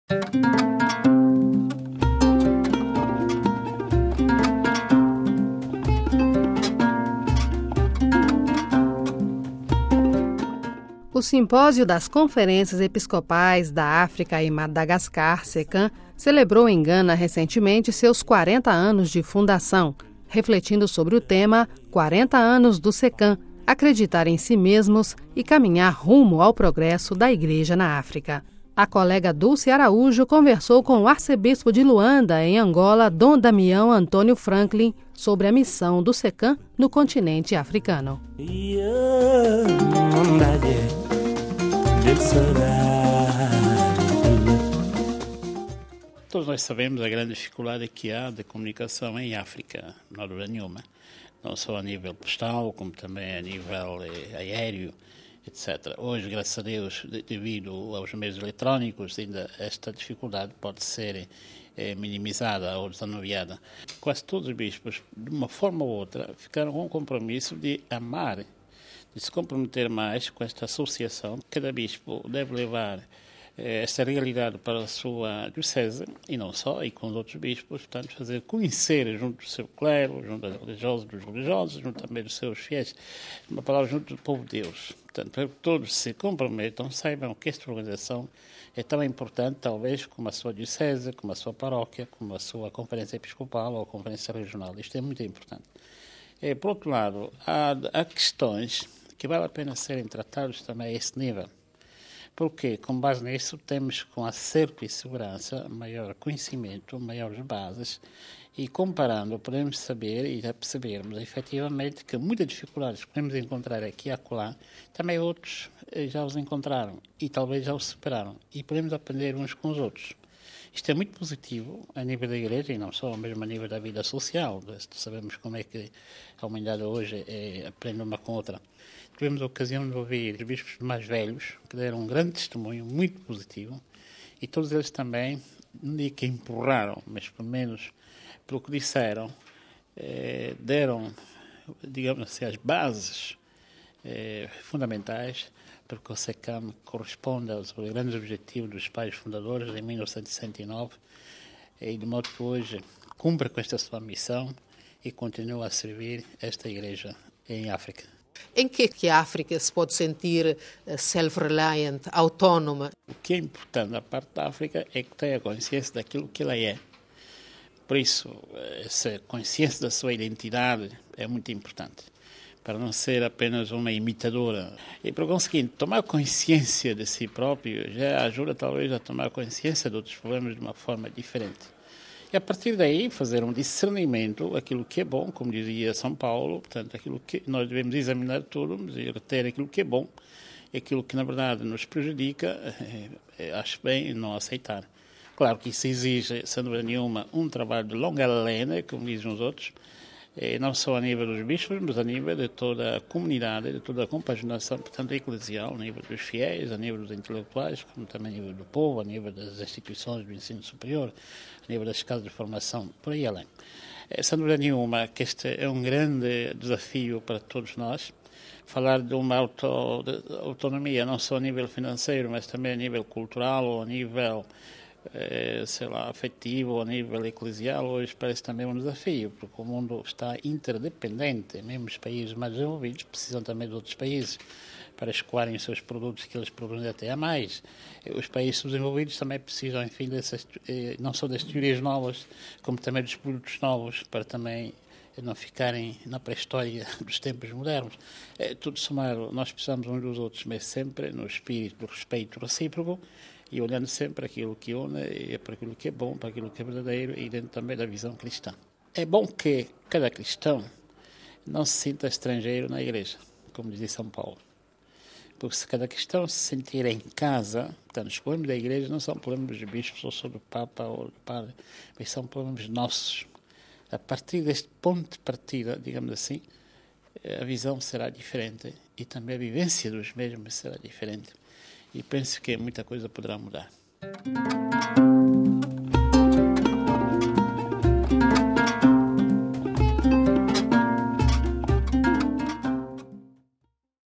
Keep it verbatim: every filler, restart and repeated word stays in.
O Simpósio das Conferências Episcopais da África e Madagascar, SECAM, celebrou em Gana recentemente seus quarenta anos de fundação, refletindo sobre o tema quarenta anos do SECAM, acreditar em si mesmos e caminhar rumo ao progresso da Igreja na África. A colega Dulce Araújo conversou com o arcebispo de Luanda, em Angola, Dom Damião Antônio Franklin, sobre a missão do SECAM no continente africano. Todos nós sabemos a grande dificuldade que há de comunicação em África, não há dúvida nenhuma. Não só a nível postal, como também a nível eh, aéreo, etcétera. Hoje, graças a Deus, devido aos meios eletrónicos, ainda esta dificuldade pode ser eh, minimizada ou desanuviada. Quase todos os bispos, de uma forma ou outra, ficaram com o compromisso de amar, de se comprometer mais com esta associação. Cada bispo deve levar eh, esta realidade para a sua diocese, e não só, e com os outros bispos, portanto, fazer conhecer junto do seu clero, junto dos religiosos, dos religiosos, junto também dos seus fiéis, uma palavra junto do povo de Deus. Portanto, para que todos se comprometam, saibam que esta organização é tão importante, talvez, como a sua diocese, como a sua paróquia, como a sua conferência episcopal ou a conferência regional. Isto é muito importante. E, por outro lado, há, há questões que vale a pena serem tratadas também a esse nível. Porque, com base nisso, temos com acerto e segurança maior conhecimento, maiores bases, e comparando podemos saber e já percebermos efetivamente que muitas dificuldades que podemos encontrar aqui e acolá, também outros já os encontraram e talvez já os superaram, e podemos aprender uns com os outros. Isto é muito positivo a nível da Igreja e não só, mesmo a nível da vida social. Sabemos como é que a humanidade hoje é, aprende uma com a outra. Tivemos a ocasião de ouvir os bispos mais velhos, que deram um grande testemunho, muito positivo, e todos eles também, não digo que empurraram, mas pelo menos pelo que disseram, eh, deram, digamos assim, as bases eh, fundamentais para que o SECAM corresponda aos grandes objetivos dos pais fundadores em mil novecentos e sessenta e nove, e de modo que hoje cumpre com esta sua missão e continua a servir esta Igreja em África. Em que, que a África se pode sentir self-reliant, autónoma? O que é importante na parte da África é que tenha consciência daquilo que ela é. Por isso, essa consciência da sua identidade é muito importante, para não ser apenas uma imitadora. E, por conseguinte, tomar consciência de si próprio já ajuda talvez a tomar consciência de outros problemas de uma forma diferente. E a partir daí fazer um discernimento, aquilo que é bom, como dizia São Paulo, portanto, aquilo que nós devemos examinar tudo e reter aquilo que é bom, e aquilo que na verdade nos prejudica, é, acho bem não aceitar. Claro que isso exige, sem dúvida nenhuma, um trabalho de longa lena, como dizem os outros, não só a nível dos bispos, mas a nível de toda a comunidade, de toda a compaginação, portanto, eclesial, a nível dos fiéis, a nível dos intelectuais, como também a nível do povo, a nível das instituições do ensino superior, a nível das casas de formação, por aí além. Sem dúvida nenhuma que este é um grande desafio para todos nós, falar de uma auto, de autonomia, não só a nível financeiro, mas também a nível cultural ou a nível Eh, sei lá, afetivo ou a nível eclesial, hoje parece também um desafio, porque o mundo está interdependente, mesmo os países mais desenvolvidos precisam também de outros países para escoarem os seus produtos que eles produzem até a mais. Os países desenvolvidos também precisam, enfim, dessas, eh, não só das teorias novas, como também dos produtos novos, para também não ficarem na pré-história dos tempos modernos. É, tudo somado, nós precisamos uns dos outros, mas sempre no espírito do respeito recíproco, e olhando sempre aquilo que une, e para aquilo que é bom, para aquilo que é verdadeiro, e dentro também da visão cristã. É bom que cada cristão não se sinta estrangeiro na Igreja, como dizia São Paulo. Porque se cada cristão se sentir em casa, portanto, os problemas da Igreja não são problemas dos bispos, ou só do Papa, ou do Padre, mas são problemas nossos. A partir deste ponto de partida, digamos assim, a visão será diferente, e também a vivência dos mesmos será diferente. E penso que muita coisa poderá mudar.